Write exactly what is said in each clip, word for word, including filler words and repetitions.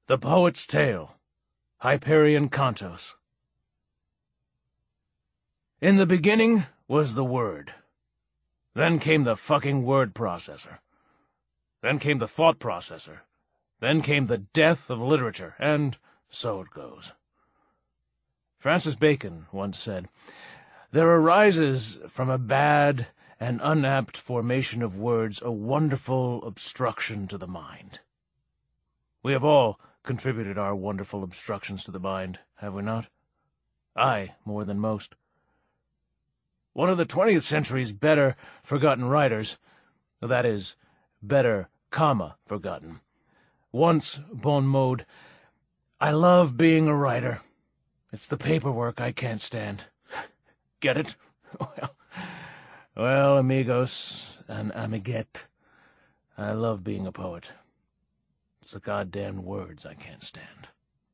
The Poet's Tale, Hyperion Cantos. In the beginning was the Word. Then came the fucking word processor. Then came the thought processor. Then came the death of literature, and so it goes. Francis Bacon once said, "There arises from a bad and unapt formation of words a wonderful obstruction to the mind." We have all contributed our wonderful obstructions to the mind, have we not? I, more than most. One of the twentieth century's better forgotten writers, that is, better, comma, forgotten, once bon mode, "I love being a writer. It's the paperwork I can't stand." Get it? Well, well, amigos and amiguette, I love being a poet. It's the goddamn words I can't stand.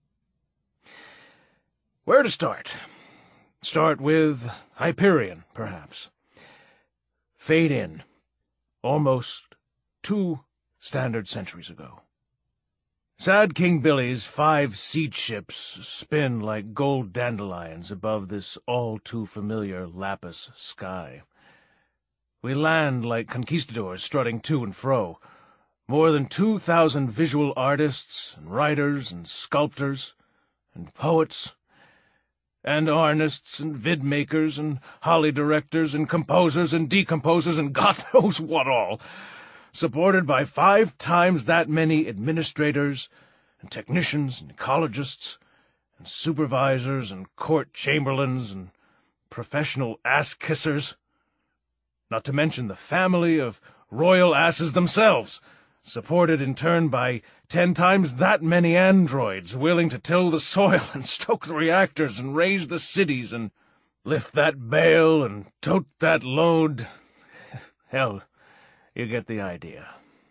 Where to start? Start with Hyperion, perhaps. Fade in, almost two standard centuries ago. Sad King Billy's five siege ships spin like gold dandelions above this all-too-familiar lapis sky. We land like conquistadors strutting to and fro. More than two thousand visual artists and writers and sculptors and poets and arnists and vid-makers and holly directors and composers and decomposers and God knows what all, supported by five times that many administrators and technicians and ecologists and supervisors and court chamberlains and professional ass-kissers, not to mention the family of royal asses themselves, supported in turn by ten times that many androids willing to till the soil and stoke the reactors and raise the cities and lift that bale and tote that load. Hell, you get the idea.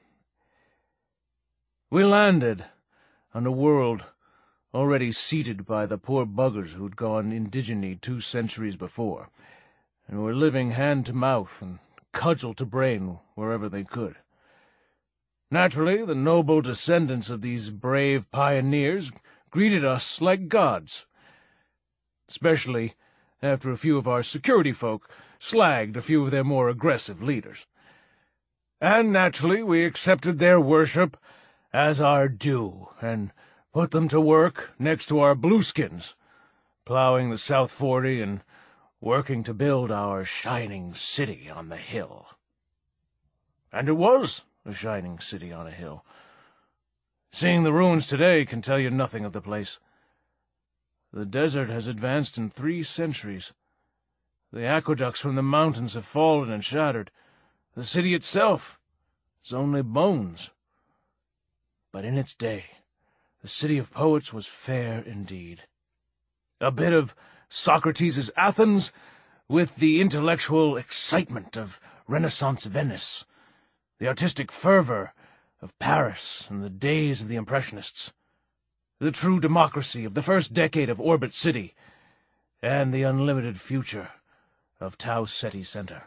We landed on a world already seated by the poor buggers who'd gone indigene two centuries before, and were living hand to mouth and cudgel to brain wherever they could. Naturally, the noble descendants of these brave pioneers greeted us like gods, especially after a few of our security folk slagged a few of their more aggressive leaders. And naturally, we accepted their worship as our due and put them to work next to our blueskins, plowing the South Forty and working to build our shining city on the hill. And it was a shining city on a hill. Seeing the ruins today can tell you nothing of the place. The desert has advanced in three centuries. The aqueducts from the mountains have fallen and shattered. The city itself is only bones. But in its day, the city of poets was fair indeed. A bit of Socrates' Athens with the intellectual excitement of Renaissance Venice, the artistic fervor of Paris in the days of the Impressionists, the true democracy of the first decade of Orbit City, and the unlimited future of Tau Ceti Center.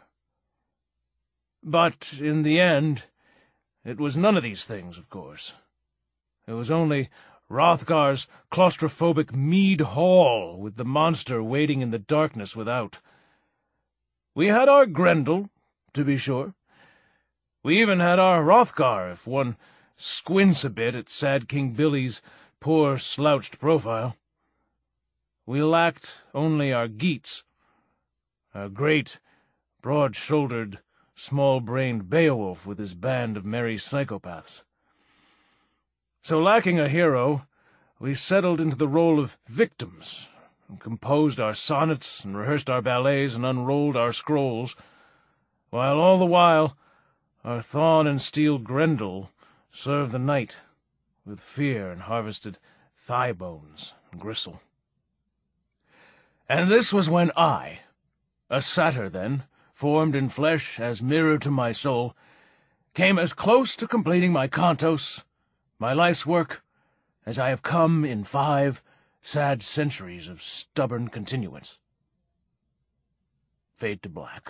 But in the end, it was none of these things, of course. It was only Hrothgar's claustrophobic mead hall with the monster waiting in the darkness without. We had our Grendel, to be sure. We even had our Hrothgar, if one squints a bit at sad King Billy's poor slouched profile. We lacked only our Geats, our great, broad-shouldered, small-brained Beowulf with his band of merry psychopaths. So lacking a hero, we settled into the role of victims, and composed our sonnets and rehearsed our ballets and unrolled our scrolls, while all the while our Thawne and Steel Grendel served the night with fear and harvested thigh bones and gristle. And this was when I, a satyr then, formed in flesh as mirror to my soul, came as close to completing my cantos, my life's work, as I have come in five sad centuries of stubborn continuance. Fade to black.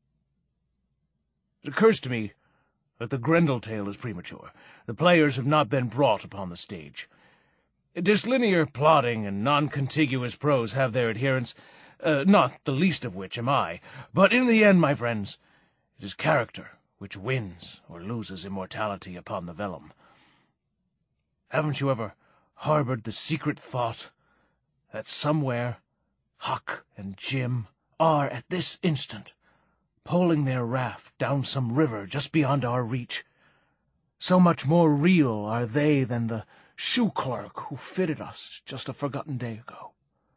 It occurs to me that the Grendel tale is premature. The players have not been brought upon the stage. Dislinear plotting and non-contiguous prose have their adherents, uh, not the least of which am I. But in the end, my friends, it is character which wins or loses immortality upon the vellum. Haven't you ever harbored the secret thought that somewhere Huck and Jim are at this instant poling their raft down some river just beyond our reach? So much more real are they than the shoe clerk who fitted us just a forgotten day ago.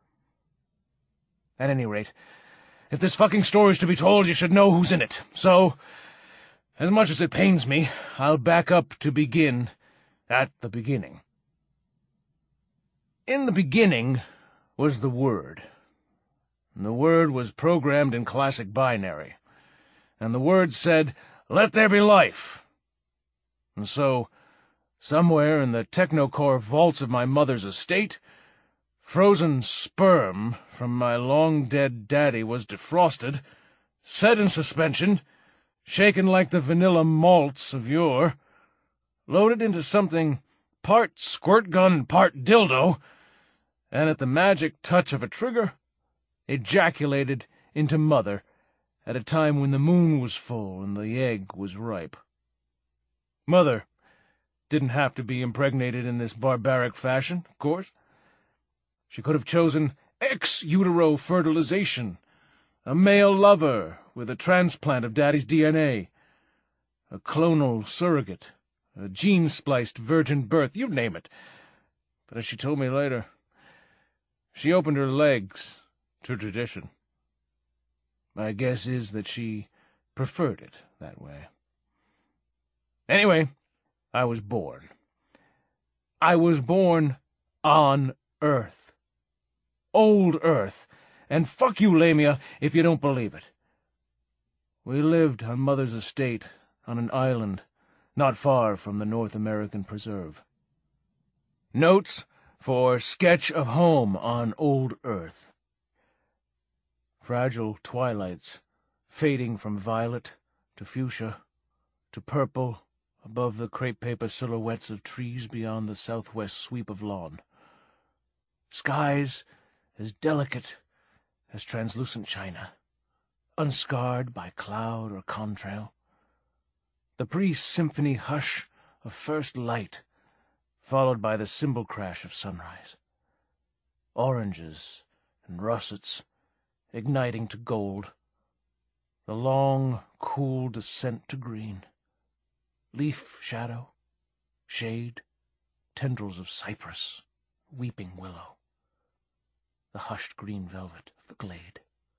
At any rate, if this fucking story's to be told, you should know who's in it. So, as much as it pains me, I'll back up to begin at the beginning. In the beginning was the Word. And the Word was programmed in classic binary. And the Word said, "Let there be life." And so, somewhere in the technocore vaults of my mother's estate, frozen sperm from my long-dead daddy was defrosted, set in suspension, shaken like the vanilla malts of yore, loaded into something part squirt gun, part dildo, and at the magic touch of a trigger, ejaculated into mother at a time when the moon was full and the egg was ripe. Mother didn't have to be impregnated in this barbaric fashion, of course. She could have chosen ex utero fertilization, a male lover with a transplant of Daddy's D N A, a clonal surrogate, a gene-spliced virgin birth, you name it. But as she told me later, she opened her legs to tradition. My guess is that she preferred it that way. Anyway, I was born. I was born on Earth. Old Earth. And fuck you, Lamia, if you don't believe it. We lived on Mother's estate on an island not far from the North American Preserve. Notes for Sketch of Home on Old Earth. Fragile twilights, fading from violet to fuchsia to purple above the crepe paper silhouettes of trees beyond the southwest sweep of lawn. Skies as delicate as translucent china, unscarred by cloud or contrail. The pre-symphony hush of first light, followed by the cymbal crash of sunrise. Oranges and russets igniting to gold. The long, cool descent to green. Leaf shadow, shade, tendrils of cypress, weeping willow. The hushed green velvet of the glade.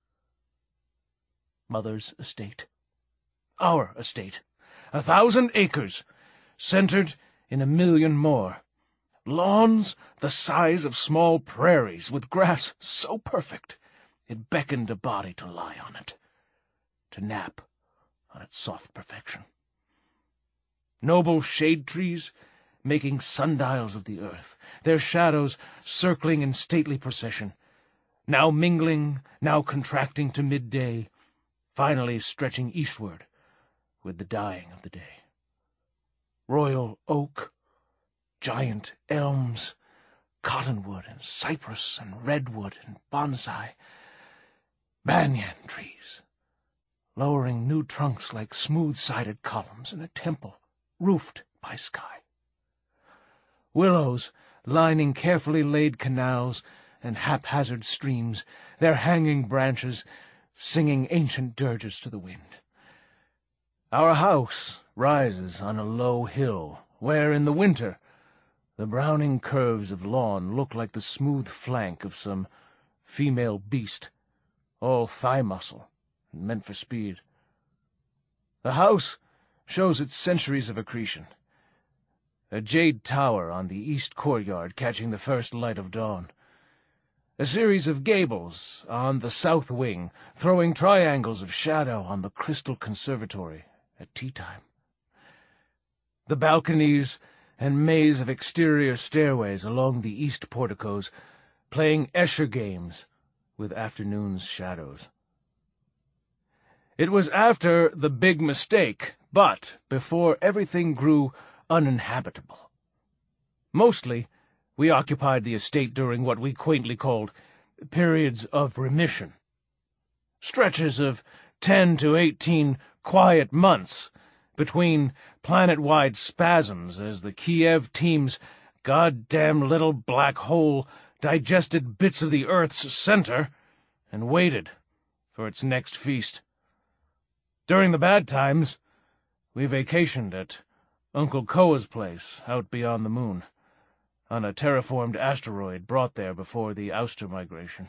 Mother's estate. Our estate. A thousand acres, centered in a million more. Lawns the size of small prairies, with grass so perfect it beckoned a body to lie on it, to nap on its soft perfection. Noble shade trees making sundials of the earth, their shadows circling in stately procession, now mingling, now contracting to midday, finally stretching eastward with the dying of the day. Royal oak, giant elms, cottonwood and cypress and redwood and bonsai, banyan trees, lowering new trunks like smooth-sided columns in a temple roofed by sky. Willows lining carefully laid canals and haphazard streams, their hanging branches singing ancient dirges to the wind. Our house rises on a low hill, where in the winter the browning curves of lawn look like the smooth flank of some female beast, all thigh muscle and meant for speed. The house shows its centuries of accretion. A jade tower on the east courtyard catching the first light of dawn. A series of gables on the south wing, throwing triangles of shadow on the crystal conservatory at tea-time. The balconies and maze of exterior stairways along the east porticos, playing Escher games with afternoon's shadows. It was after the big mistake, but before everything grew uninhabitable. Mostly We occupied the estate during what we quaintly called periods of remission. Stretches of ten to eighteen quiet months between planet-wide spasms as the Kiev team's goddamn little black hole digested bits of the Earth's center and waited for its next feast. During the bad times, we vacationed at Uncle Koa's place out beyond the moon, on a terraformed asteroid brought there before the Ouster migration.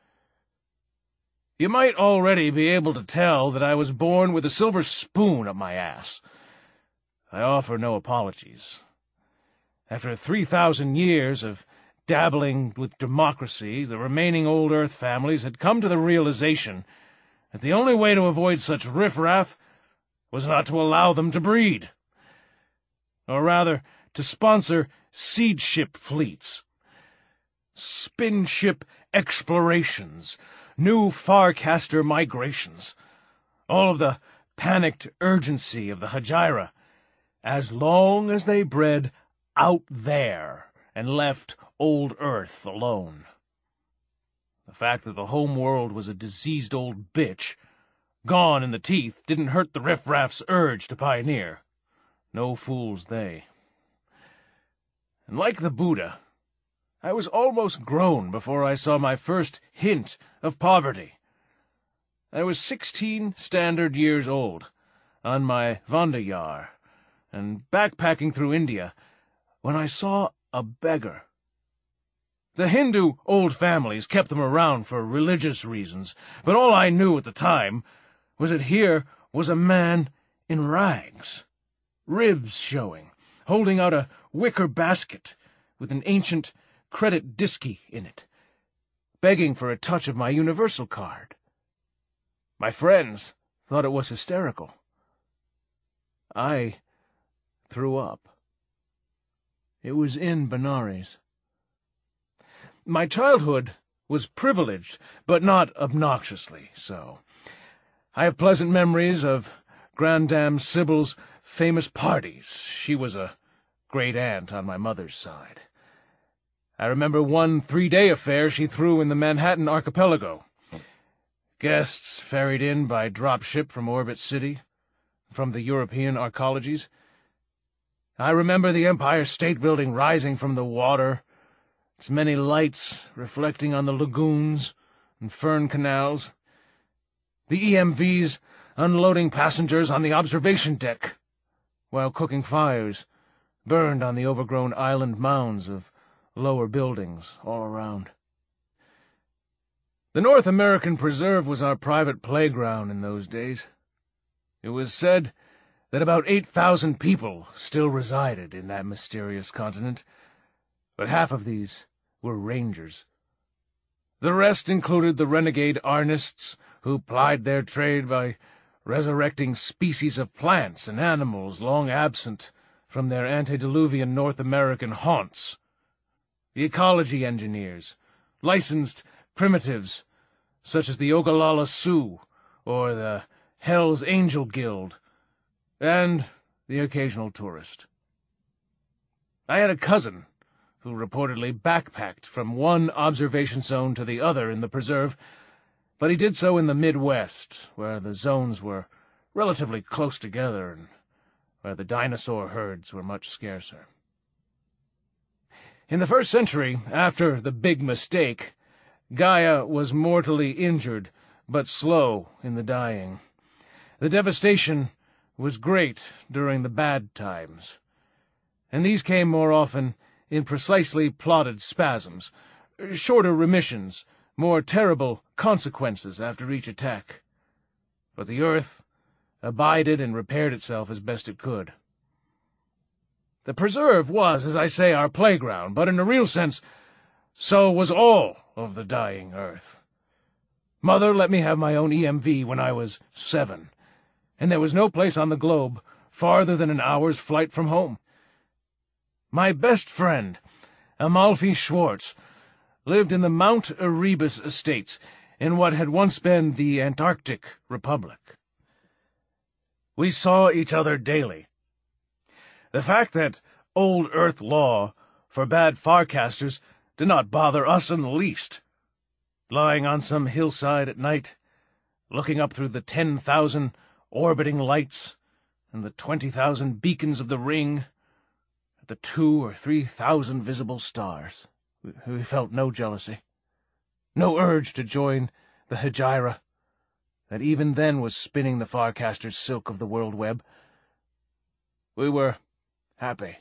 You might already be able to tell that I was born with a silver spoon up my ass. I offer no apologies. After three thousand years of dabbling with democracy, the remaining old Earth families had come to the realization that the only way to avoid such riffraff was not to allow them to breed. Or rather, to sponsor seed ship fleets, spin ship explorations, new Farcaster migrations, all of the panicked urgency of the Hajira, as long as they bred out there and left old Earth alone. The fact that the home world was a diseased old bitch, gone in the teeth, didn't hurt the riffraff's urge to pioneer. No fools they. And like the Buddha, I was almost grown before I saw my first hint of poverty. I was sixteen standard years old, on my Vandayar, and backpacking through India, when I saw a beggar. The Hindu old families kept them around for religious reasons, but all I knew at the time was that here was a man in rags, ribs showing, holding out a wicker basket with an ancient credit disky in it, begging for a touch of my Universal card. My friends thought it was hysterical. I threw up. It was in Benares. My childhood was privileged, but not obnoxiously so. I have pleasant memories of Grandam Sybil's famous parties. She was a great-aunt on my mother's side. I remember one three-day affair she threw in the Manhattan archipelago. Guests ferried in by dropship from Orbit City, from the European arcologies. I remember the Empire State Building rising from the water, its many lights reflecting on the lagoons and fern canals, the E M Vs unloading passengers on the observation deck, while cooking fires burned on the overgrown island mounds of lower buildings all around. The North American Preserve was our private playground in those days. It was said that about eight thousand people still resided in that mysterious continent, but half of these were rangers. The rest included the renegade Arnists, who plied their trade by resurrecting species of plants and animals long absent from their antediluvian North American haunts, the ecology engineers, licensed primitives such as the Ogallala Sioux or the Hell's Angel Guild, and the occasional tourist. I had a cousin who reportedly backpacked from one observation zone to the other in the preserve, but he did so in the Midwest, where the zones were relatively close together and where the dinosaur herds were much scarcer. In the first century, after the big mistake, Gaia was mortally injured, but slow in the dying. The devastation was great during the bad times, and these came more often in precisely plotted spasms, shorter remissions, more terrible consequences after each attack. But the Earth abided and repaired itself as best it could. The preserve was, as I say, our playground, but in a real sense, so was all of the dying Earth. Mother let me have my own E M V when I was seven, and there was no place on the globe farther than an hour's flight from home. My best friend, Amalfi Schwartz, lived in the Mount Erebus estates in what had once been the Antarctic Republic. We saw each other daily. The fact that old Earth law for bad Farcasters did not bother us in the least. Lying on some hillside at night, looking up through the ten thousand orbiting lights and the twenty thousand beacons of the ring, at the two or three thousand visible stars, we, we felt no jealousy, no urge to join the Hegira, that even then was spinning the Farcaster's silk of the world web. We were happy.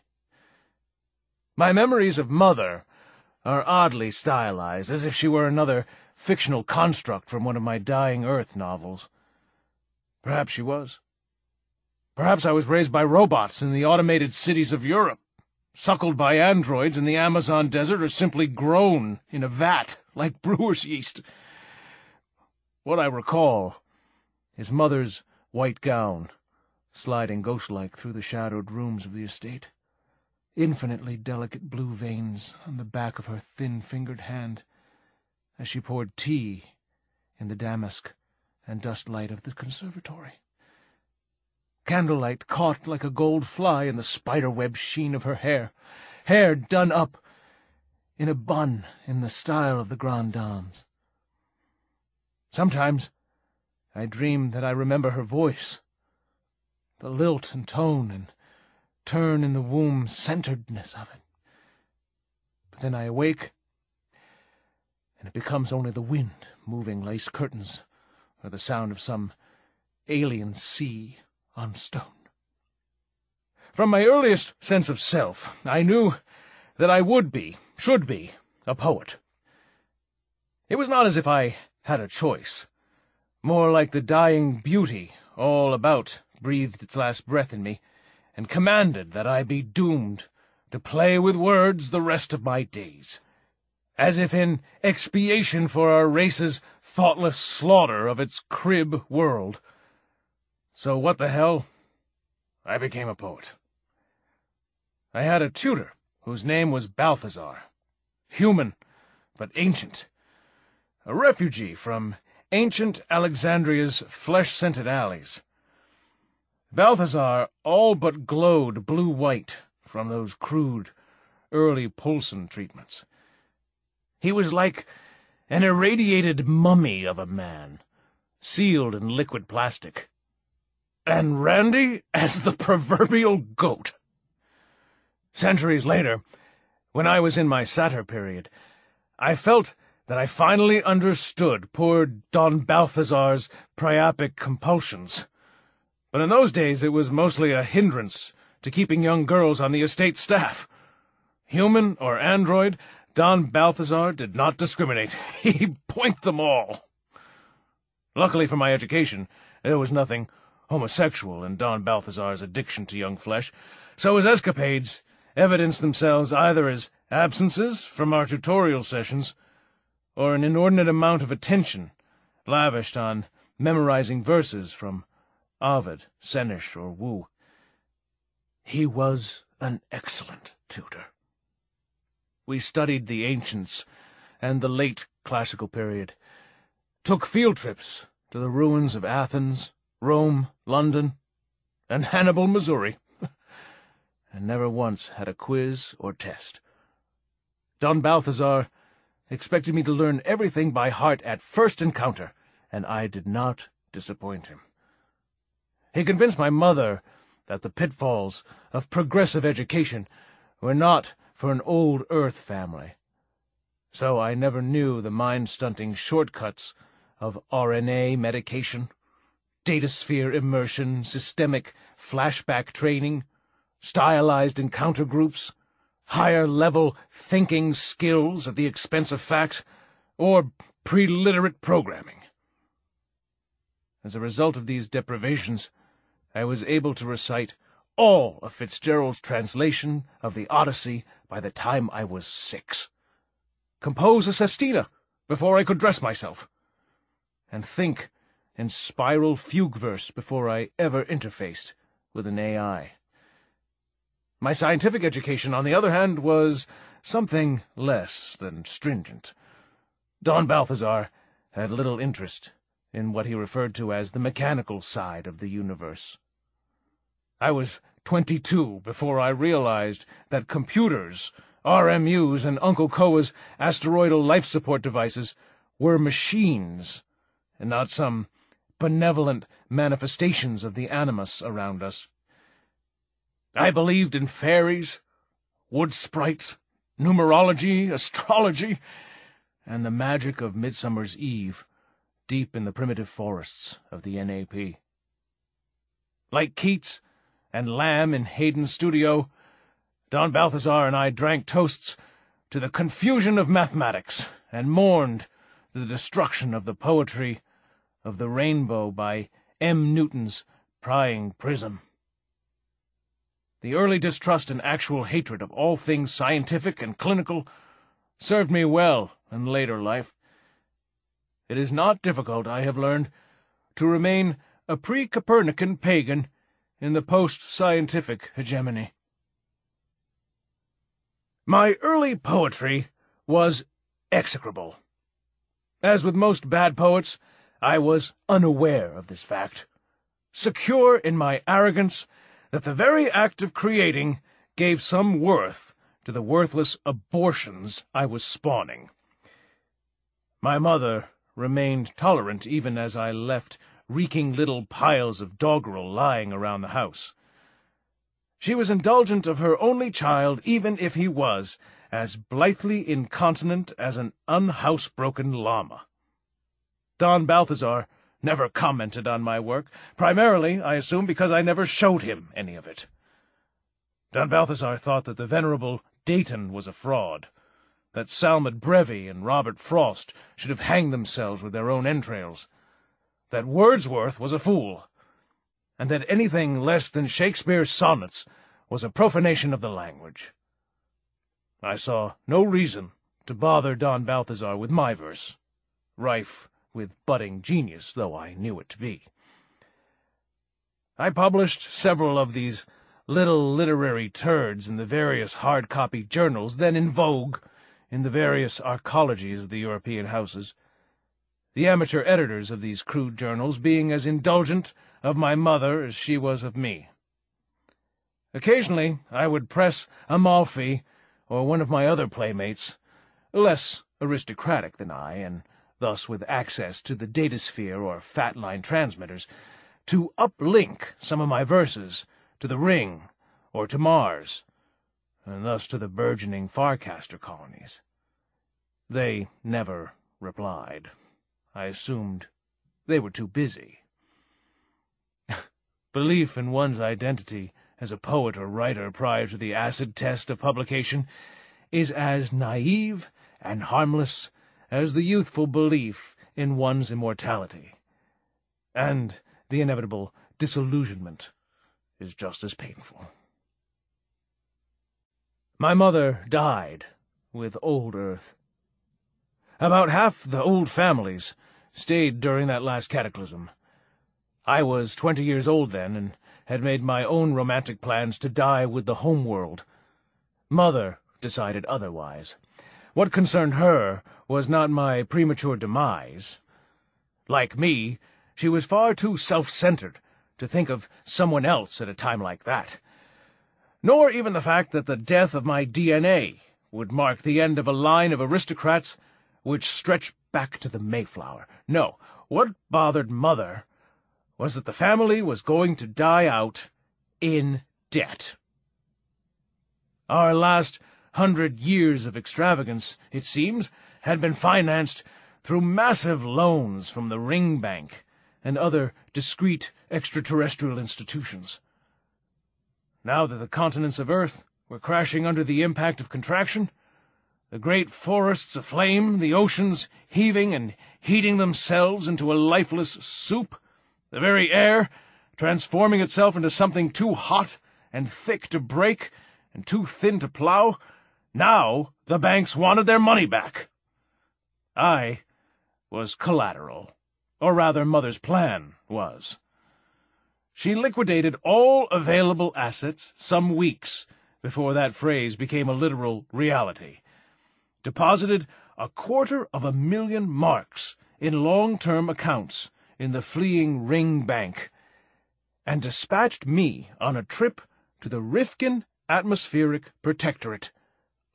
My memories of Mother are oddly stylized, as if she were another fictional construct from one of my Dying Earth novels. Perhaps she was. Perhaps I was raised by robots in the automated cities of Europe, suckled by androids in the Amazon desert, or simply grown in a vat like brewer's yeast. What I recall is Mother's white gown, sliding ghost-like through the shadowed rooms of the estate, infinitely delicate blue veins on the back of her thin-fingered hand, as she poured tea in the damask and dust light of the conservatory. Candlelight caught like a gold fly in the spider-web sheen of her hair, hair done up in a bun in the style of the Grand Dames. Sometimes I dream that I remember her voice, the lilt and tone and turn in the womb-centeredness of it. But then I awake, and it becomes only the wind moving lace curtains or the sound of some alien sea on stone. From my earliest sense of self, I knew that I would be, should be, a poet. It was not as if I had a choice. More like the dying beauty all about breathed its last breath in me, and commanded that I be doomed to play with words the rest of my days, as if in expiation for our race's thoughtless slaughter of its crib world. So what the hell? I became a poet. I had a tutor whose name was Balthazar, human but ancient, a refugee from ancient Alexandria's flesh-scented alleys. Balthazar all but glowed blue-white from those crude, early Poulsen treatments. He was like an irradiated mummy of a man, sealed in liquid plastic, and randy as the proverbial goat. Centuries later, when I was in my satyr period, I felt that I finally understood poor Don Balthazar's priapic compulsions. But in those days it was mostly a hindrance to keeping young girls on the estate staff. Human or android, Don Balthazar did not discriminate. He poinked them all. Luckily for my education, there was nothing homosexual in Don Balthazar's addiction to young flesh, so his escapades evidenced themselves either as absences from our tutorial sessions or an inordinate amount of attention lavished on memorizing verses from Ovid, Sennish, or Wu. He was an excellent tutor. We studied the ancients and the late classical period, took field trips to the ruins of Athens, Rome, London, and Hannibal, Missouri, and never once had a quiz or test. Don Balthazar expected me to learn everything by heart at first encounter, and I did not disappoint him. He convinced my mother that the pitfalls of progressive education were not for an old Earth family, so I never knew the mind-stunting shortcuts of R N A medication, datasphere immersion, systemic flashback training, stylized encounter groups, higher-level thinking skills at the expense of facts, or pre-literate programming. As a result of these deprivations, I was able to recite all of Fitzgerald's translation of the Odyssey by the time I was six, compose a sestina before I could dress myself, and think in spiral fugue verse before I ever interfaced with an A I. My scientific education, on the other hand, was something less than stringent. Don Balthazar had little interest in what he referred to as the mechanical side of the universe. I was twenty-two before I realized that computers R M Us and Uncle Koa's asteroidal life support devices were machines, and not some benevolent manifestations of the animus around us. I believed in fairies, wood sprites, numerology, astrology, and the magic of Midsummer's Eve deep in the primitive forests of the N A P. Like Keats and Lamb in Haydn's studio, Don Balthazar and I drank toasts to the confusion of mathematics and mourned the destruction of the poetry of the rainbow by M. Newton's prying prism. The early distrust and actual hatred of all things scientific and clinical served me well in later life. It is not difficult, I have learned, to remain a pre-Copernican pagan in the post-scientific hegemony. My early poetry was execrable. As with most bad poets, I was unaware of this fact, secure in my arrogance that the very act of creating gave some worth to the worthless abortions I was spawning. My mother remained tolerant even as I left reeking little piles of doggerel lying around the house. She was indulgent of her only child, even if he was as blithely incontinent as an unhousebroken llama. Don Balthazar never commented on my work, primarily, I assume, because I never showed him any of it. Don Balthazar thought that the venerable Dayton was a fraud, that Salmon Brevy and Robert Frost should have hanged themselves with their own entrails, that Wordsworth was a fool, and that anything less than Shakespeare's sonnets was a profanation of the language. I saw no reason to bother Don Balthazar with my verse, rife with budding genius, though I knew it to be. I published several of these little literary turds in the various hard-copy journals then in vogue in the various arcologies of the European houses, the amateur editors of these crude journals being as indulgent of my mother as she was of me. Occasionally I would press Amalfi or one of my other playmates, less aristocratic than I, and thus with access to the datasphere or fat-line transmitters, to uplink some of my verses to the Ring or to Mars, and thus to the burgeoning Farcaster colonies. They never replied. I assumed they were too busy. Belief in one's identity as a poet or writer prior to the acid test of publication is as naive and harmless as the youthful belief in one's immortality, and the inevitable disillusionment is just as painful. My mother died with old Earth. About half the old families stayed during that last cataclysm. I was twenty years old then, and had made my own romantic plans to die with the homeworld. Mother decided otherwise. What concerned her was not my premature demise. Like me, she was far too self-centered to think of someone else at a time like that, nor even the fact that the death of my D N A would mark the end of a line of aristocrats which stretched back to the Mayflower. No, what bothered Mother was that the family was going to die out in debt. Our last hundred years of extravagance, it seems, had been financed through massive loans from the Ring Bank and other discreet extraterrestrial institutions. Now that the continents of Earth were crashing under the impact of contraction, the great forests aflame, the oceans heaving and heating themselves into a lifeless soup, the very air transforming itself into something too hot and thick to break and too thin to plow, now the banks wanted their money back. I was collateral, or rather Mother's plan was. She liquidated all available assets some weeks before that phrase became a literal reality, deposited a quarter of a million marks in long-term accounts in the fleeing Ring Bank, and dispatched me on a trip to the Rifkin Atmospheric Protectorate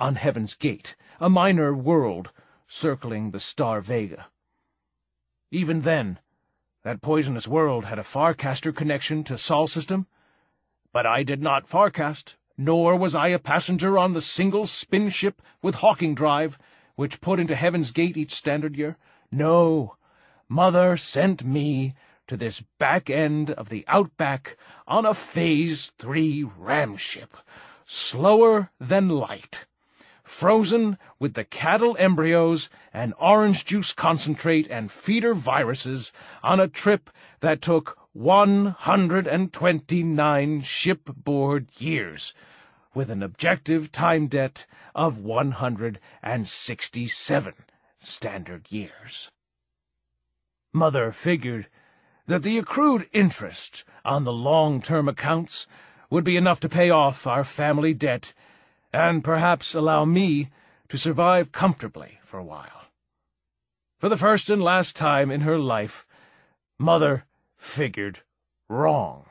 on Heaven's Gate, a minor world circling the star Vega. Even then, that poisonous world had a Farcaster connection to Sol system, but I did not Farcast, nor was I a passenger on the single spin ship with Hawking drive, which put into Heaven's Gate each standard year. No, Mother sent me to this back end of the outback on a Phase three ramship, slower than light, frozen with the cattle embryos and orange juice concentrate and feeder viruses on a trip that took one hundred twenty-nine shipboard years, with an objective time debt of one hundred sixty-seven standard years. Mother figured that the accrued interest on the long-term accounts would be enough to pay off our family debt and perhaps allow me to survive comfortably for a while. For the first and last time in her life, Mother figured wrong.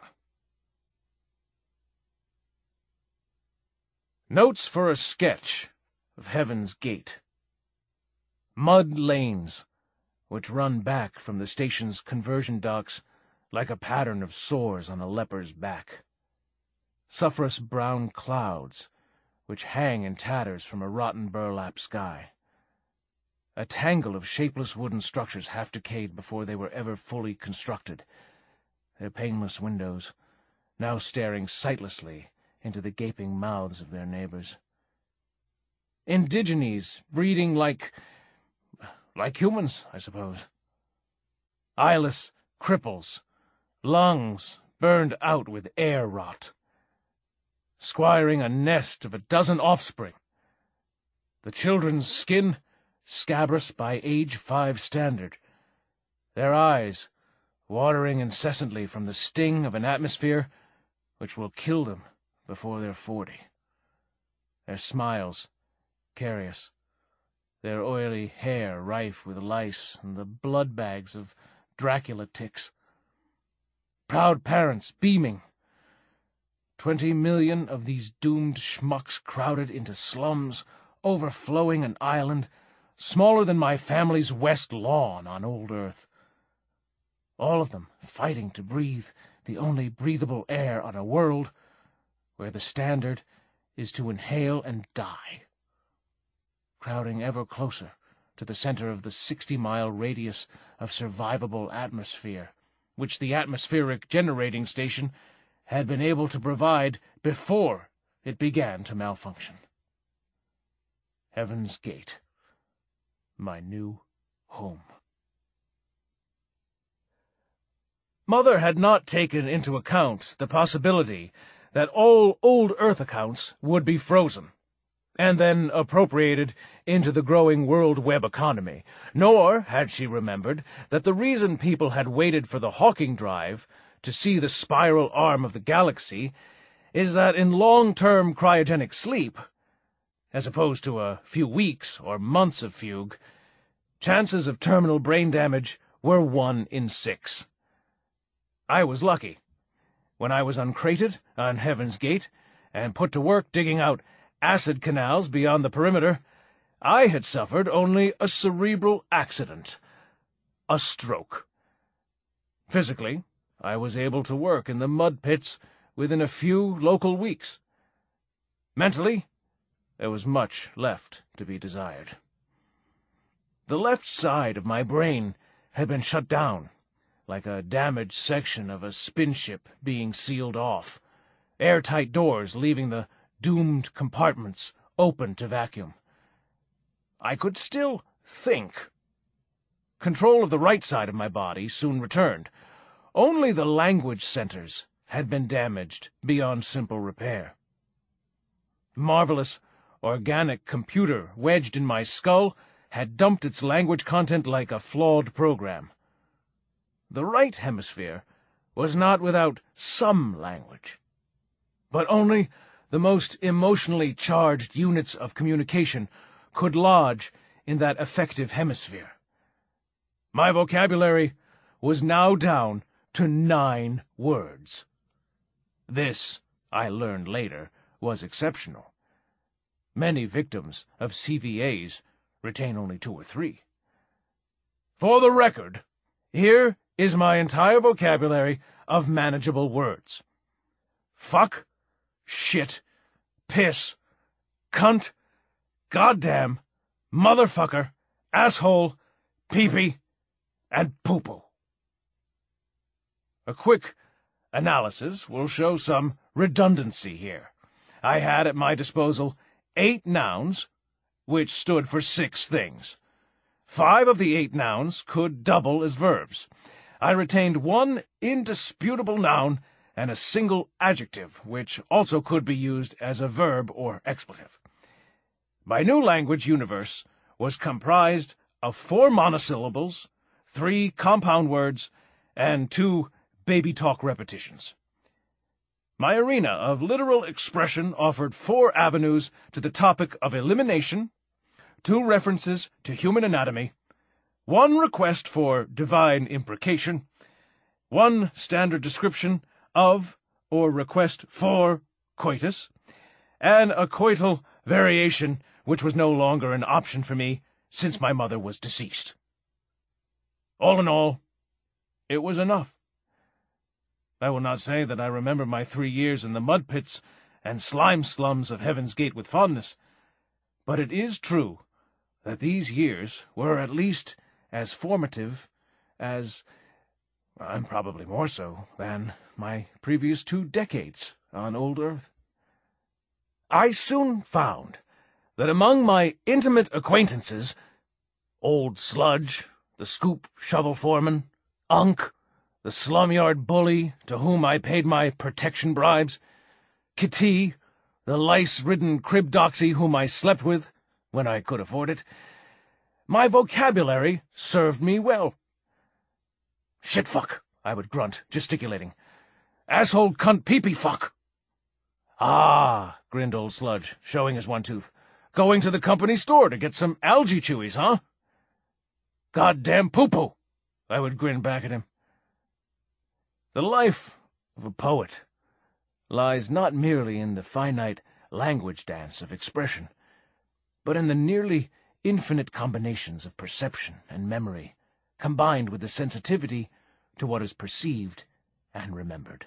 Notes for a sketch of Heaven's Gate. Mud lanes, which run back from the station's conversion docks like a pattern of sores on a leper's back. Sulphurous brown clouds, which hang in tatters from a rotten burlap sky. A tangle of shapeless wooden structures half decayed before they were ever fully constructed, their paneless windows now staring sightlessly into the gaping mouths of their neighbors. Indigenes breeding like... like humans, I suppose. Eyeless cripples, lungs burned out with air rot, squiring a nest of a dozen offspring, the children's skin scabrous by age five standard, their eyes watering incessantly from the sting of an atmosphere which will kill them before they're forty, their smiles carious, their oily hair rife with lice and the blood bags of Dracula ticks. Proud parents beaming. Twenty million of these doomed schmucks crowded into slums, overflowing an island smaller than my family's west lawn on old Earth. All of them fighting to breathe the only breathable air on a world where the standard is to inhale and die. Crowding ever closer to the center of the sixty-mile radius of survivable atmosphere, which the atmospheric generating station had been able to provide before it began to malfunction. Heaven's Gate, my new home. Mother had not taken into account the possibility that all old Earth accounts would be frozen, and then appropriated into the growing World Web economy, nor had she remembered that the reason people had waited for the Hawking drive to see the spiral arm of the galaxy is that in long-term cryogenic sleep, as opposed to a few weeks or months of fugue, chances of terminal brain damage were one in six. I was lucky. When I was uncrated on Heaven's Gate and put to work digging out acid canals beyond the perimeter, I had suffered only a cerebral accident, a stroke. Physically, I was able to work in the mud pits within a few local weeks. Mentally, there was much left to be desired. The left side of my brain had been shut down, like a damaged section of a spin ship being sealed off, airtight doors leaving the doomed compartments open to vacuum. I could still think. Control of the right side of my body soon returned. Only the language centers had been damaged beyond simple repair. Marvelous organic computer wedged in my skull had dumped its language content like a flawed program. The right hemisphere was not without some language, but only the most emotionally charged units of communication could lodge in that effective hemisphere. My vocabulary was now down to nine words. This, I learned later, was exceptional. Many victims of C V As retain only two or three. For the record, here is my entire vocabulary of manageable words. Fuck, shit, piss, cunt, goddamn, motherfucker, asshole, peepee, and poo-poo. A quick analysis will show some redundancy here. I had at my disposal eight nouns, which stood for six things. Five of the eight nouns could double as verbs. I retained one indisputable noun and a single adjective, which also could be used as a verb or expletive. My new language universe was comprised of four monosyllables, three compound words, and two baby talk repetitions. My arena of literal expression offered four avenues to the topic of elimination, two references to human anatomy, one request for divine imprecation, one standard description of or request for coitus, and a coital variation which was no longer an option for me since my mother was deceased. All in all, it was enough. I will not say that I remember my three years in the mud pits and slime slums of Heaven's Gate with fondness, but it is true that these years were at least as formative as, and probably more so, than my previous two decades on old Earth. I soon found that among my intimate acquaintances, Old Sludge, the scoop shovel foreman, Unk, the slum-yard bully to whom I paid my protection bribes, Kitty, the lice-ridden crib doxy whom I slept with, when I could afford it, my vocabulary served me well. Shit-fuck, I would grunt, gesticulating. Asshole cunt pee-pee fuck. Ah, grinned Old Sludge, showing his one tooth. Going to the company store to get some algae chewies, huh? Goddamn poo-poo, I would grin back at him. The life of a poet lies not merely in the finite language dance of expression, but in the nearly infinite combinations of perception and memory, combined with the sensitivity to what is perceived and remembered.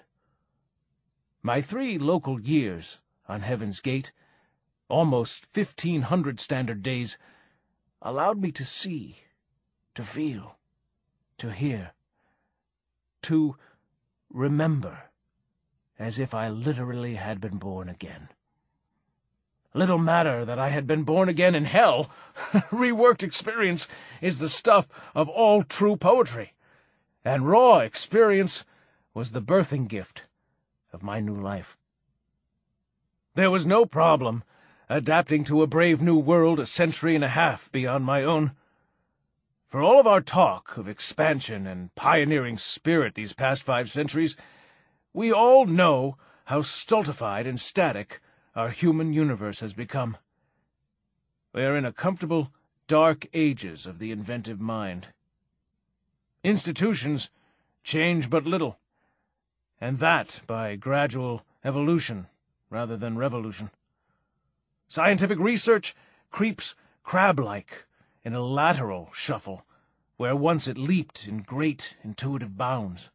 My three local years on Heaven's Gate, almost fifteen hundred standard days, allowed me to see, to feel, to hear, to remember, as if I literally had been born again. Little matter that I had been born again in hell. Reworked experience is the stuff of all true poetry, and raw experience was the birthing gift of my new life. There was no problem adapting to a brave new world a century and a half beyond my own. For all of our talk of expansion and pioneering spirit these past five centuries, we all know how stultified and static our human universe has become. We are in a comfortable, dark ages of the inventive mind. Institutions change but little, and that by gradual evolution rather than revolution. Scientific research creeps crab-like in a lateral shuffle, where once it leaped in great intuitive bounds.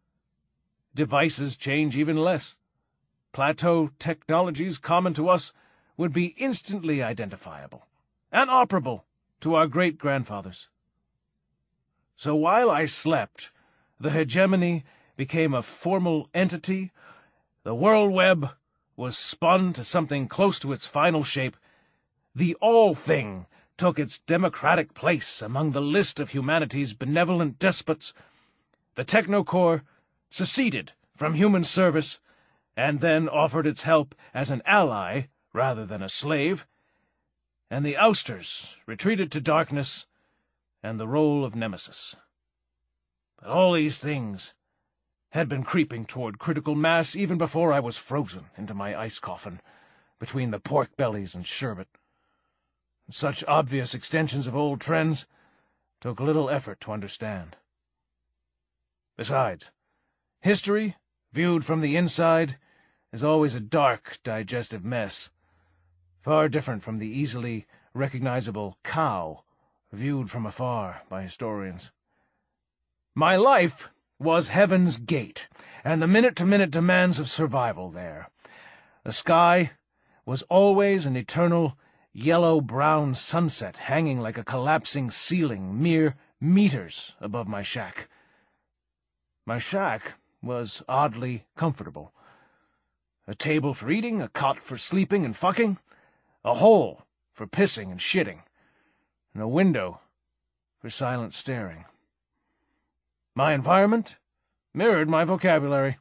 Devices change even less. Plateau technologies common to us would be instantly identifiable and operable to our great-grandfathers. So while I slept, the hegemony became a formal entity, the world web was spun to something close to its final shape, the all-thing took its democratic place among the list of humanity's benevolent despots, the Technocore seceded from human service, and then offered its help as an ally rather than a slave, and the ousters retreated to darkness and the role of nemesis. But all these things had been creeping toward critical mass even before I was frozen into my ice coffin between the pork bellies and sherbet. Such obvious extensions of old trends took little effort to understand. Besides, history, viewed from the inside, is always a dark, digestive mess. far different from the easily recognizable cow viewed from afar by historians. My life was Heaven's Gate, and the minute-to-minute demands of survival there. The sky was always an eternal yellow-brown sunset hanging like a collapsing ceiling mere meters above my shack. My shack was oddly comfortable. A table for eating, a cot for sleeping and fucking, a hole for pissing and shitting, and a window for silent staring. My environment mirrored my vocabulary.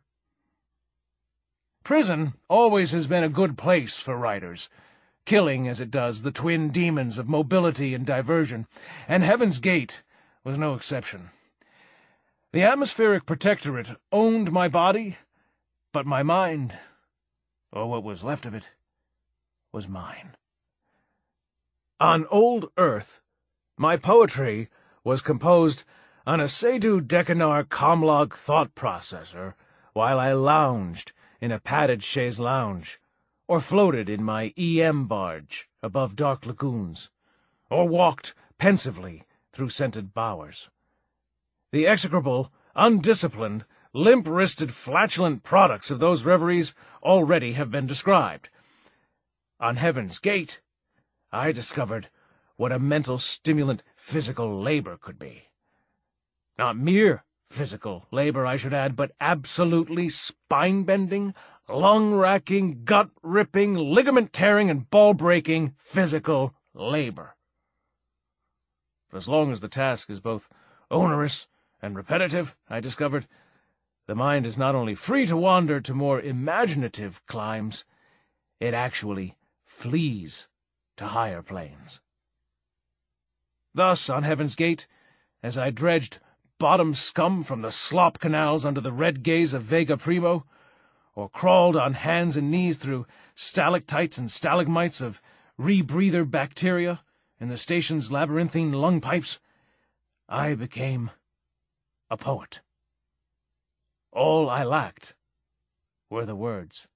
Prison always has been a good place for writers, killing, as it does, the twin demons of mobility and diversion, and Heaven's Gate was no exception. The atmospheric protectorate owned my body, but my mind, or what was left of it, was mine. On old Earth, my poetry was composed on a pseudo-decanar Comlog thought processor while I lounged in a padded chaise lounge, or floated in my E M barge above dark lagoons, or walked pensively through scented bowers. The execrable, undisciplined, limp-wristed, flatulent products of those reveries already have been described. On Heaven's Gate, I discovered what a mental stimulant physical labor could be. Not mere physical labor, I should add, but absolutely spine-bending, lung-racking, gut-ripping, ligament-tearing, and ball-breaking physical labor. But as long as the task is both onerous and repetitive, I discovered, the mind is not only free to wander to more imaginative climes, it actually flees to higher planes. Thus, on Heaven's Gate, as I dredged bottom scum from the slop canals under the red gaze of Vega Primo, or crawled on hands and knees through stalactites and stalagmites of rebreather bacteria in the station's labyrinthine lung pipes, I became a poet. All I lacked were the words.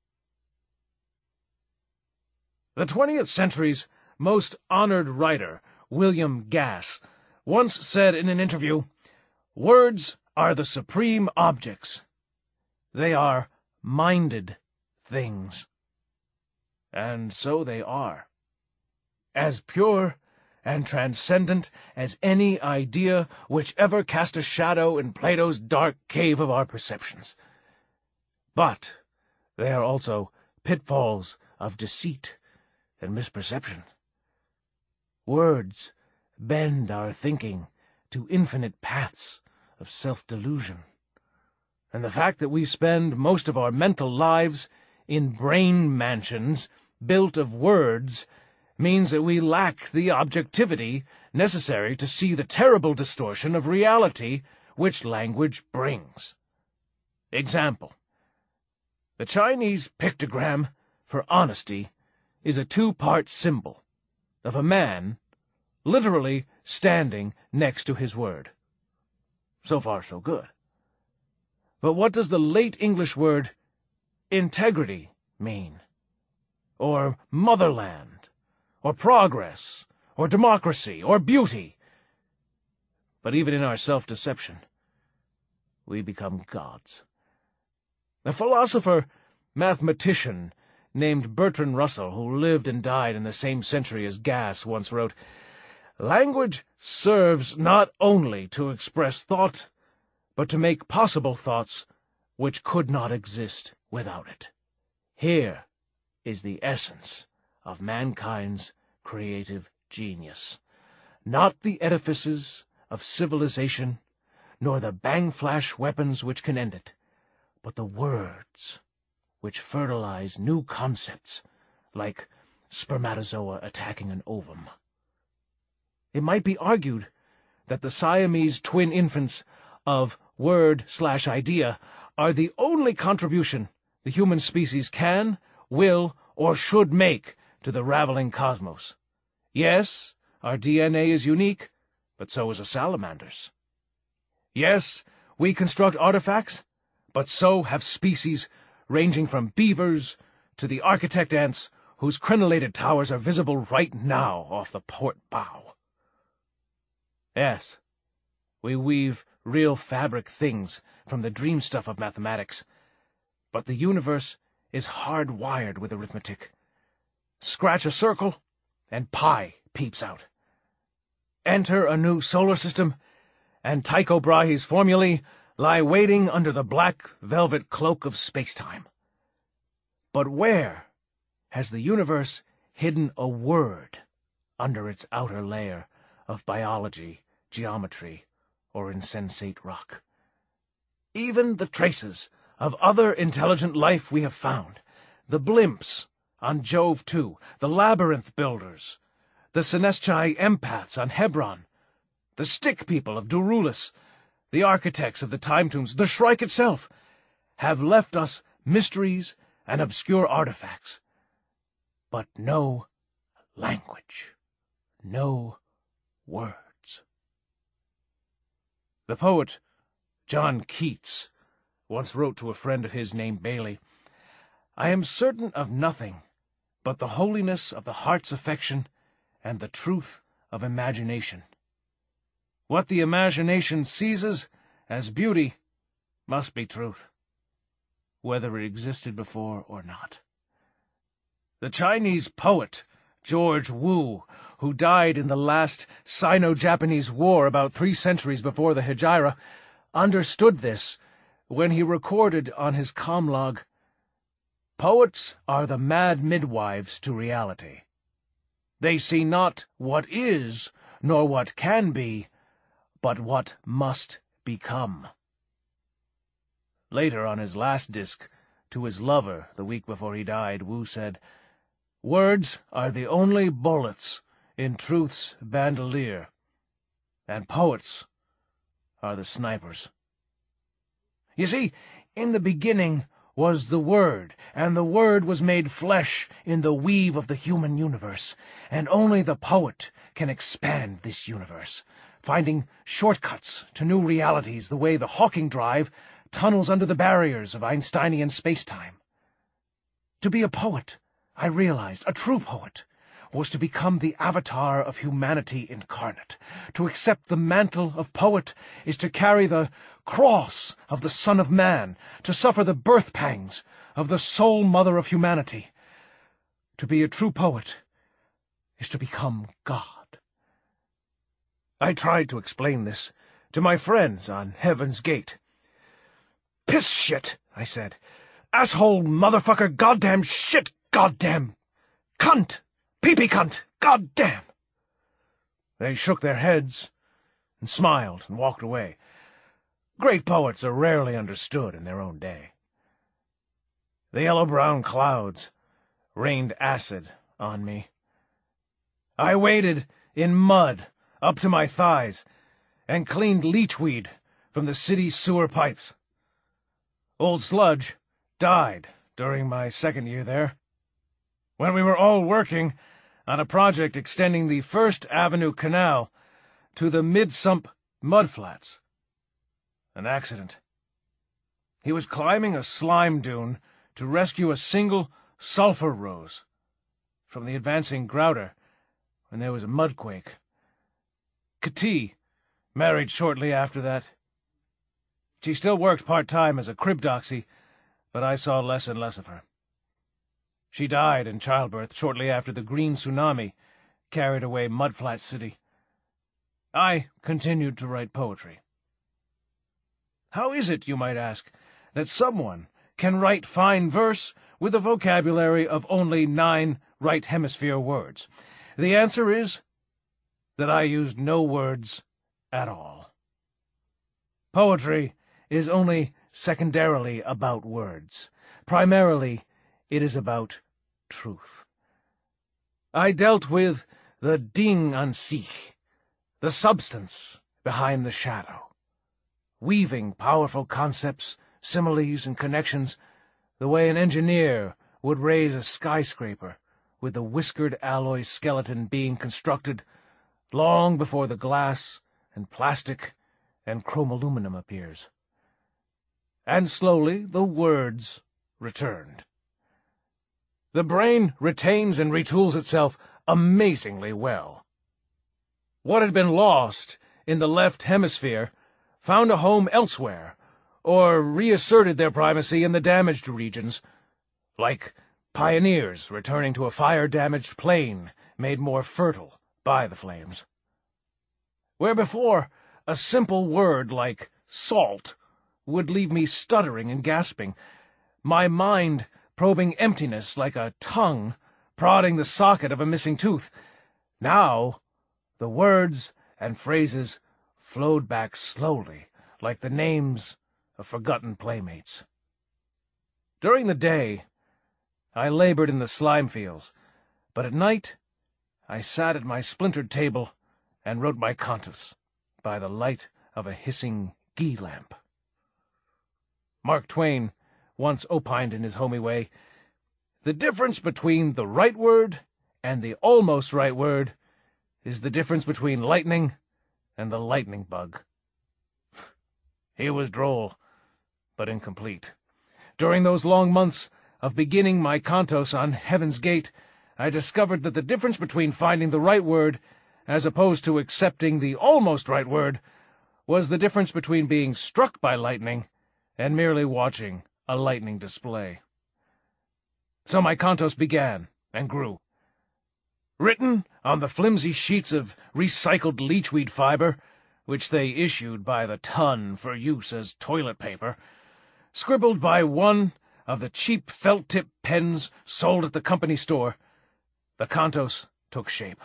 The twentieth century's most honored writer, William Gass, once said in an interview, "Words are the supreme objects. They are minded things." And so they are. As pure and transcendent as any idea which ever cast a shadow in Plato's dark cave of our perceptions. But they are also pitfalls of deceit and misperception. Words bend our thinking to infinite paths of self-delusion, and the fact that we spend most of our mental lives in brain mansions built of words means that we lack the objectivity necessary to see the terrible distortion of reality which language brings. Example: the Chinese pictogram for honesty is a two-part symbol of a man literally standing next to his word. So far, so good. But what does the late English word integrity mean? Or motherland? Or progress? Or democracy? Or beauty? But even in our self-deception, we become gods. The philosopher-mathematician named Bertrand Russell, who lived and died in the same century as Gass, once wrote, "Language serves not only to express thought, but to make possible thoughts which could not exist without it. Here is the essence of mankind's creative genius. Not the edifices of civilization, nor the bang-flash weapons which can end it, but the words which fertilize new concepts, like spermatozoa attacking an ovum." It might be argued that the Siamese twin infants of word-slash-idea are the only contribution the human species can, will, or should make to the raveling cosmos. Yes, our D N A is unique, but so is a salamander's. Yes, we construct artifacts, but so have species ranging from beavers to the architect ants whose crenellated towers are visible right now off the port bow. Yes, we weave real fabric things from the dream stuff of mathematics, but the universe is hardwired with arithmetic. Scratch a circle, and pi peeps out. Enter a new solar system, and Tycho Brahe's formulae lie waiting under the black velvet cloak of space-time. But where has the universe hidden a word under its outer layer of biology, geometry, or insensate rock? Even the traces of other intelligent life we have found, the blimps on Jove two, the labyrinth builders, the Seneschi empaths on Hebron, the stick people of Durulis, the architects of the time tombs, the Shrike itself, have left us mysteries and obscure artifacts, but no language, no words. The poet John Keats once wrote to a friend of his named Bailey, "I am certain of nothing but the holiness of the heart's affection and the truth of imagination. What the imagination seizes as beauty must be truth, whether it existed before or not." The Chinese poet George Wu, who died in the last Sino-Japanese War about three centuries before the Hegira, understood this when he recorded on his comlog, "Poets are the mad midwives to reality. They see not what is, nor what can be, but what must become." Later, on his last disc, to his lover the week before he died, Wu said, "Words are the only bullets in truth's bandolier, and poets are the snipers." You see, in the beginning was the Word, and the Word was made flesh in the weave of the human universe, and only the poet can expand this universe, finding shortcuts to new realities the way the Hawking Drive tunnels under the barriers of Einsteinian space-time. To be a poet, I realized, a true poet, was to become the avatar of humanity incarnate. To accept the mantle of poet is to carry the cross of the Son of Man, to suffer the birth pangs of the sole mother of humanity. To be a true poet is to become God. I tried to explain this to my friends on Heaven's Gate. "Piss shit," I said. "Asshole, motherfucker, goddamn shit, goddamn cunt, pee-pee cunt, goddamn." They shook their heads and smiled and walked away. Great poets are rarely understood in their own day. The yellow-brown clouds rained acid on me. I waded in mud up to my thighs and cleaned leechweed from the city sewer pipes. Old Sludge died during my second year there, when we were all working on a project extending the First Avenue Canal to the Mid-Sump mudflats. An accident. He was climbing a slime dune to rescue a single sulfur rose from the advancing grouter when there was a mudquake. Kati married shortly after that. She still worked part-time as a crib doxy, but I saw less and less of her. She died in childbirth shortly after the green tsunami carried away Mudflat City. I continued to write poetry. How is it, you might ask, that someone can write fine verse with a vocabulary of only nine right hemisphere words? The answer is that I used no words at all. Poetry is only secondarily about words. Primarily, it is about truth. I dealt with the Ding an sich, the substance behind the shadow, weaving powerful concepts, similes, and connections the way an engineer would raise a skyscraper with the whiskered alloy skeleton being constructed long before the glass and plastic and chromaluminum appears. And slowly the words returned. The brain retains and retools itself amazingly well. What had been lost in the left hemisphere found a home elsewhere, or reasserted their primacy in the damaged regions, like pioneers returning to a fire-damaged plain made more fertile by the flames. Where before a simple word like salt would leave me stuttering and gasping, my mind probing emptiness like a tongue prodding the socket of a missing tooth, now the words and phrases flowed back slowly like the names of forgotten playmates. During the day, I labored in the slime fields, but at night I sat at my splintered table and wrote my cantos by the light of a hissing ghee lamp. Mark Twain once opined in his homey way, "The difference between the right word and the almost right word is the difference between lightning and the lightning bug." He was droll, but incomplete. During those long months of beginning my cantos on Heaven's Gate, I discovered that the difference between finding the right word as opposed to accepting the almost right word was the difference between being struck by lightning and merely watching a lightning display. So my cantos began and grew. Written on the flimsy sheets of recycled leechweed fiber, which they issued by the ton for use as toilet paper, scribbled by one of the cheap felt-tip pens sold at the company store, the cantos took shape.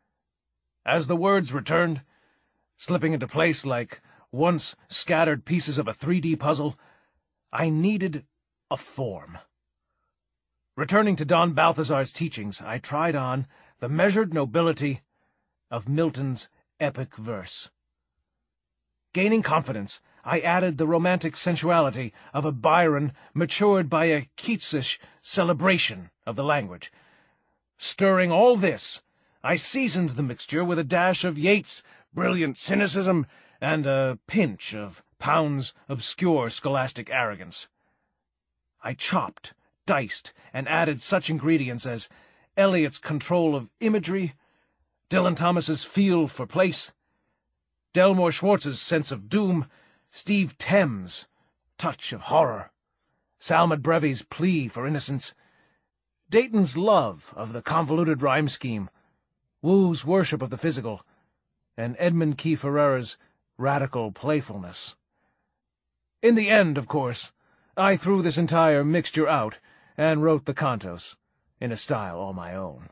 As the words returned, slipping into place like once scattered pieces of a three D puzzle, I needed a form. Returning to Don Balthazar's teachings, I tried on the measured nobility of Milton's epic verse. Gaining confidence, I added the romantic sensuality of a Byron matured by a Keatsish celebration of the language. Stirring all this, I seasoned the mixture with a dash of Yeats' brilliant cynicism and a pinch of Pound's obscure scholastic arrogance. I chopped, diced, and added such ingredients as Eliot's control of imagery, Dylan Thomas's feel for place, Delmore Schwartz's sense of doom, Steve Thames' touch of horror, Salma Brevi's plea for innocence, Dayton's love of the convoluted rhyme scheme, Wu's worship of the physical, and Edmund Key Ferrera's radical playfulness. In the end, of course, I threw this entire mixture out and wrote the cantos in a style all my own.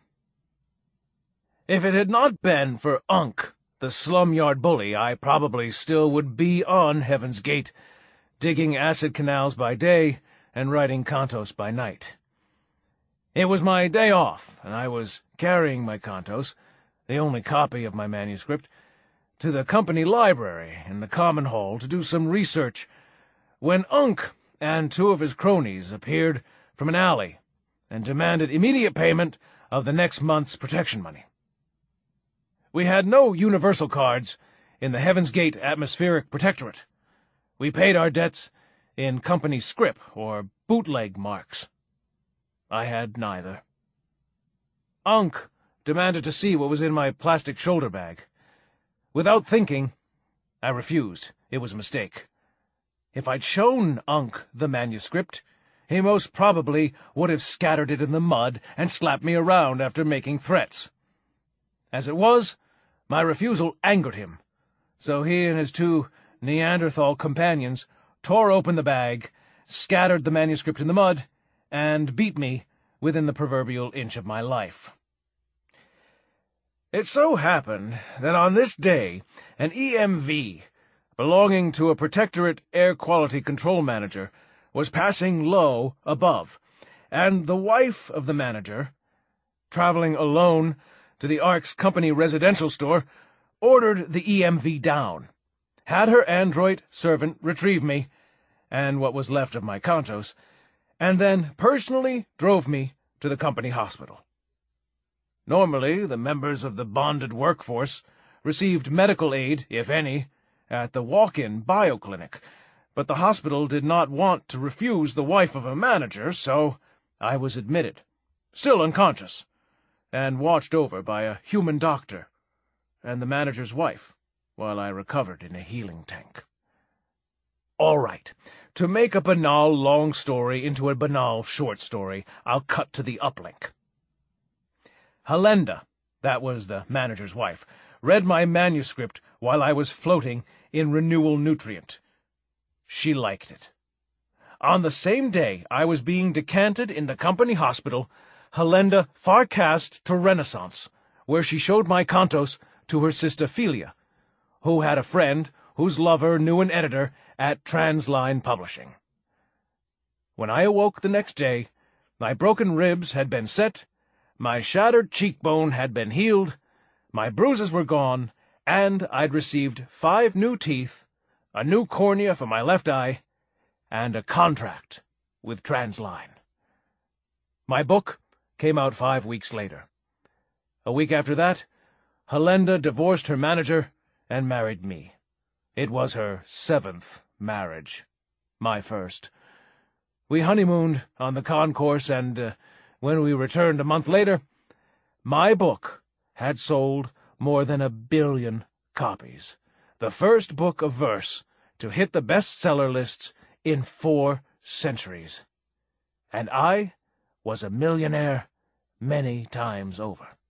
If it had not been for Unk, the slum-yard bully, I probably still would be on Heaven's Gate, digging acid canals by day and writing cantos by night. It was my day off, and I was carrying my cantos, the only copy of my manuscript, to the company library in the common hall to do some research, when Unk and two of his cronies appeared from an alley and demanded immediate payment of the next month's protection money. We had no universal cards in the Heaven's Gate Atmospheric Protectorate. We paid our debts in company scrip or bootleg marks. I had neither. Unk demanded to see what was in my plastic shoulder bag. Without thinking, I refused. It was a mistake. If I'd shown Unk the manuscript, he most probably would have scattered it in the mud and slapped me around after making threats. As it was, my refusal angered him, so he and his two Neanderthal companions tore open the bag, scattered the manuscript in the mud, and beat me within the proverbial inch of my life. It so happened that on this day an E M V belonging to a Protectorate Air Quality Control Manager was passing low above, and the wife of the manager, traveling alone to the Ark's company residential store, ordered the E M V down, had her android servant retrieve me, and what was left of my cantos, and then personally drove me to the company hospital. Normally, the members of the bonded workforce received medical aid, if any, at the walk-in bioclinic, but the hospital did not want to refuse the wife of a manager, so I was admitted, still unconscious, and watched over by a human doctor and the manager's wife while I recovered in a healing tank. All right, to make a banal long story into a banal short story, I'll cut to the uplink. Halenda, that was the manager's wife, read my manuscript while I was floating in Renewal Nutrient. She liked it. On the same day I was being decanted in the company hospital, Halenda farcast to Renaissance, where she showed my cantos to her sister Philia, who had a friend whose lover knew an editor at Transline Publishing. When I awoke the next day, my broken ribs had been set, my shattered cheekbone had been healed, my bruises were gone, and I'd received five new teeth, a new cornea for my left eye, and a contract with Transline. My book came out five weeks later. A week after that, Halenda divorced her manager and married me. It was her seventh marriage, my first. We honeymooned on the concourse, and uh, when we returned a month later, my book had sold more than a billion copies, the first book of verse to hit the bestseller lists in four centuries. And I was a millionaire many times over.